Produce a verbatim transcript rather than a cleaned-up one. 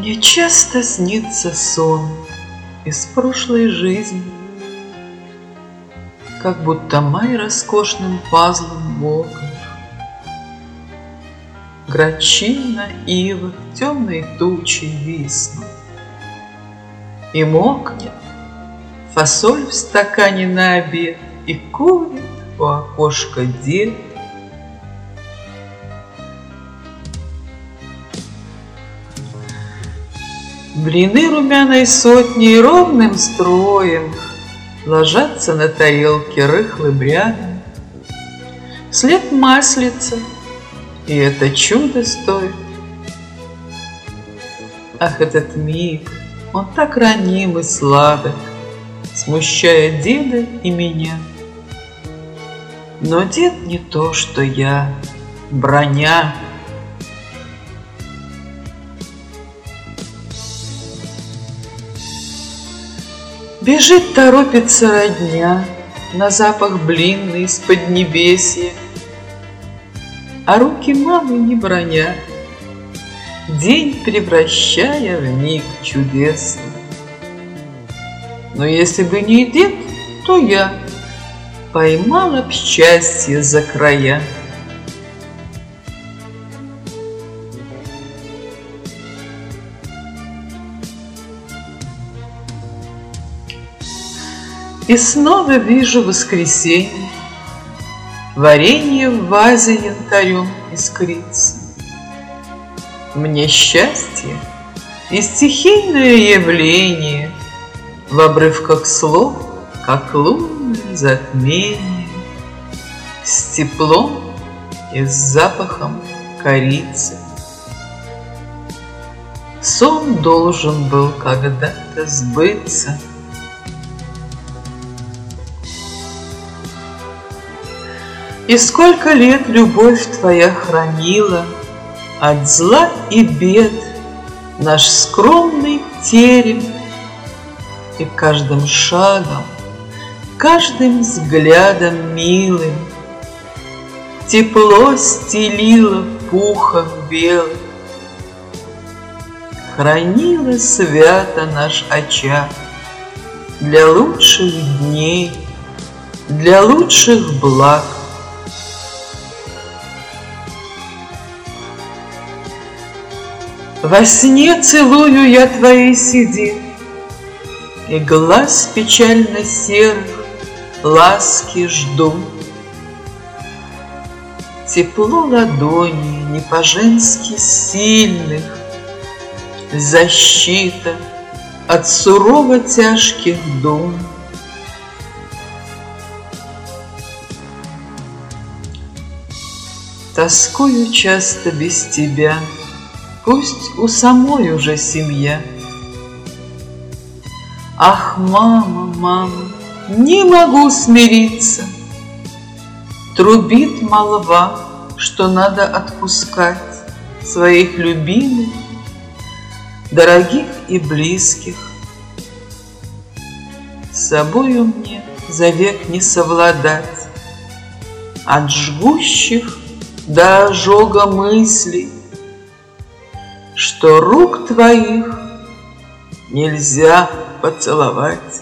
Мне часто снится сон из прошлой жизни, как будто май роскошным пазлом в окнах. Грачина, ива в темной туче виснут, и мокнет фасоль в стакане на обед, и курит у окошка дед. Блины румяной сотни ровным строем ложатся на тарелки рыхлым рядом. Вслед маслица, и это чудо стоит. Ах, этот миг, он так раним и сладок, смущая деда и меня. Но дед не то, что я, броня. Бежит, торопится родня на запах блинный из поднебесья, а руки мамы не броня, день превращая в миг чудесный. Но если бы не дед, то я поймала б счастье за края. И снова вижу воскресенье, варенье в вазе янтарем искрится. Мне счастье и стихийное явление в обрывках слов, как лунное затмение, с теплом и с запахом корицы. Сон должен был когда-то сбыться. И сколько лет любовь твоя хранила от зла и бед наш скромный терем, и каждым шагом, каждым взглядом милым тепло стелило пухом белым, хранила свято наш очаг для лучших дней, для лучших благ. Во сне целую я твои седин, и глаз печально серых ласки жду. Тепло ладони не по-женски сильных, защита от сурово тяжких дум. Тоскую часто без тебя, пусть у самой уже семья. Ах, мама, мама, не могу смириться. Трубит молва, что надо отпускать своих любимых, дорогих и близких. С собою мне за век не совладать от жгущих до ожога мыслей, что рук твоих нельзя поцеловать.